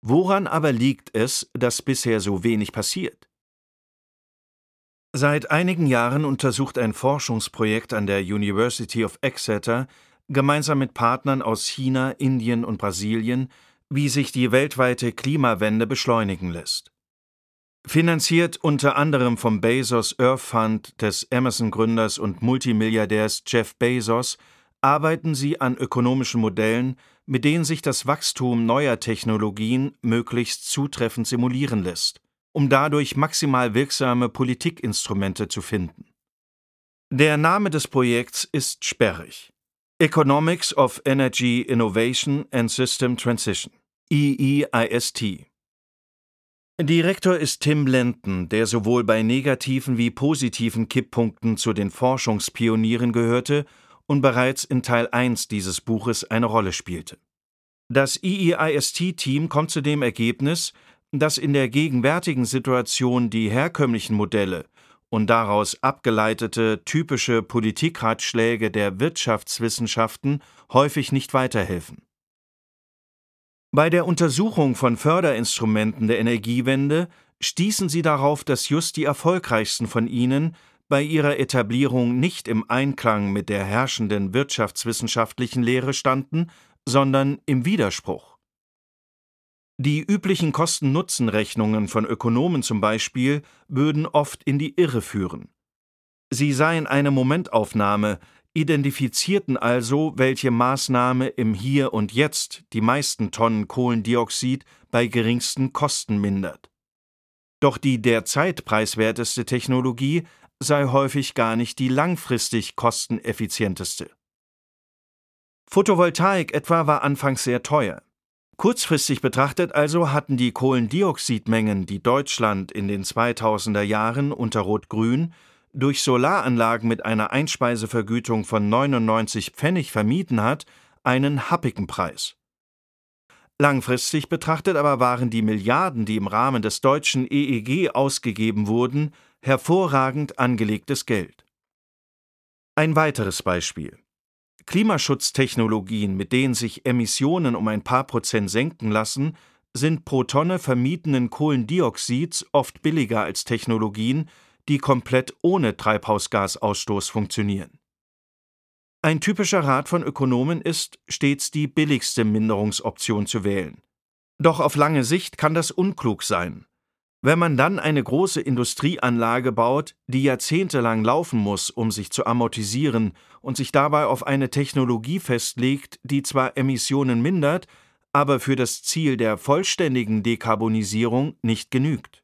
Woran aber liegt es, dass bisher so wenig passiert? Seit einigen Jahren untersucht ein Forschungsprojekt an der University of Exeter gemeinsam mit Partnern aus China, Indien und Brasilien, wie sich die weltweite Klimawende beschleunigen lässt. Finanziert unter anderem vom Bezos Earth Fund des Amazon-Gründers und Multimilliardärs Jeff Bezos, arbeiten sie an ökonomischen Modellen, mit denen sich das Wachstum neuer Technologien möglichst zutreffend simulieren lässt, um dadurch maximal wirksame Politikinstrumente zu finden. Der Name des Projekts ist sperrig: Economics of Energy Innovation and System Transition, EEIST. Direktor ist Tim Lenton, der sowohl bei negativen wie positiven Kipppunkten zu den Forschungspionieren gehörte und bereits in Teil 1 dieses Buches eine Rolle spielte. Das EEIST-Team kommt zu dem Ergebnis, dass in der gegenwärtigen Situation die herkömmlichen Modelle und daraus abgeleitete typische Politikratschläge der Wirtschaftswissenschaften häufig nicht weiterhelfen. Bei der Untersuchung von Förderinstrumenten der Energiewende stießen sie darauf, dass just die erfolgreichsten von ihnen bei ihrer Etablierung nicht im Einklang mit der herrschenden wirtschaftswissenschaftlichen Lehre standen, sondern im Widerspruch. Die üblichen Kosten-Nutzen-Rechnungen von Ökonomen zum Beispiel würden oft in die Irre führen. Sie seien eine Momentaufnahme, identifizierten also, welche Maßnahme im Hier und Jetzt die meisten Tonnen Kohlendioxid bei geringsten Kosten mindert. Doch die derzeit preiswerteste Technologie sei häufig gar nicht die langfristig kosteneffizienteste. Photovoltaik etwa war anfangs sehr teuer. Kurzfristig betrachtet also hatten die Kohlendioxidmengen, die Deutschland in den 2000er Jahren unter Rot-Grün durch Solaranlagen mit einer Einspeisevergütung von 99 Pfennig vermieden hat, einen happigen Preis. Langfristig betrachtet aber waren die Milliarden, die im Rahmen des deutschen EEG ausgegeben wurden, hervorragend angelegtes Geld. Ein weiteres Beispiel: Klimaschutztechnologien, mit denen sich Emissionen um ein paar Prozent senken lassen, sind pro Tonne vermiedenen Kohlendioxids oft billiger als Technologien, die komplett ohne Treibhausgasausstoß funktionieren. Ein typischer Rat von Ökonomen ist, stets die billigste Minderungsoption zu wählen. Doch auf lange Sicht kann das unklug sein. Wenn man dann eine große Industrieanlage baut, die jahrzehntelang laufen muss, um sich zu amortisieren und sich dabei auf eine Technologie festlegt, die zwar Emissionen mindert, aber für das Ziel der vollständigen Dekarbonisierung nicht genügt.